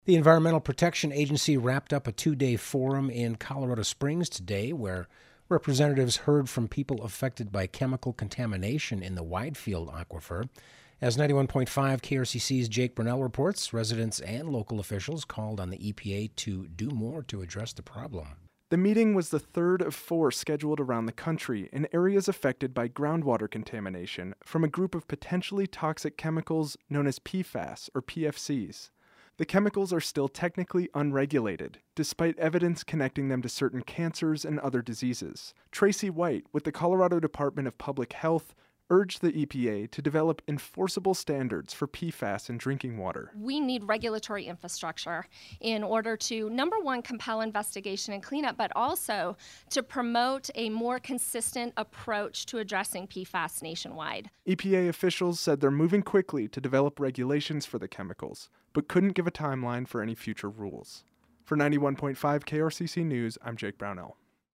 The Environmental Protection Agency wrapped up a 2-day forum in Colorado Springs today where representatives heard from people affected by chemical contamination in the Widefield Aquifer. As 91.5 KRCC's Jake Brunell reports, residents and local officials called on the EPA to do more to address the problem. The meeting was the third of 4 scheduled around the country in areas affected by groundwater contamination from a group of potentially toxic chemicals known as PFAS or PFCs. The chemicals are still technically unregulated, despite evidence connecting them to certain cancers and other diseases. Tracy White, with the Colorado Department of Public Health, urged the EPA to develop enforceable standards for PFAS in drinking water. We need regulatory infrastructure in order to, number one, compel investigation and cleanup, but also to promote a more consistent approach to addressing PFAS nationwide. EPA officials said they're moving quickly to develop regulations for the chemicals, but couldn't give a timeline for any future rules. For 91.5 KRCC News, I'm Jake Brownell.